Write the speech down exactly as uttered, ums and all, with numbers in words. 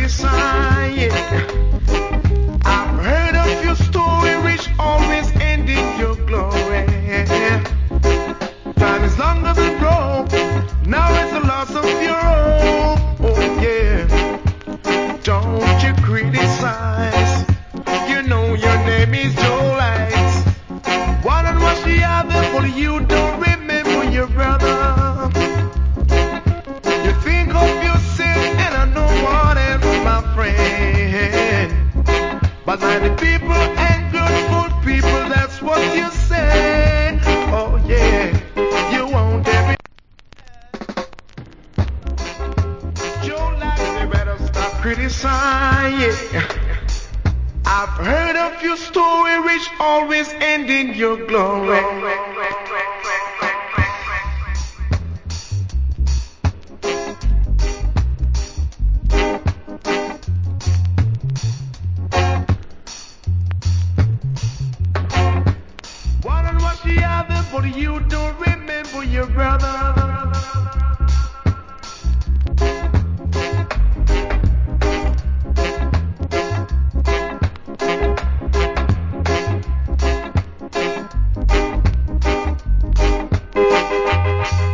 criticize. Yeah. I've heard of your story, which always end in your glory. Time is longer than broke. Now it's the loss of your own. Oh yeah. Don't you criticize. You know your name is Joe Lights. One and watch the other, but you don't remember your brother. You think of yourself and I know what else, my friend. But now the people ain't good for people, that's what you say. Oh yeah, you won't ever. Joe Lights, you better stop criticizing. I've heard of your story, which always end in your glory. One and watch the other, but you don't remember your brother.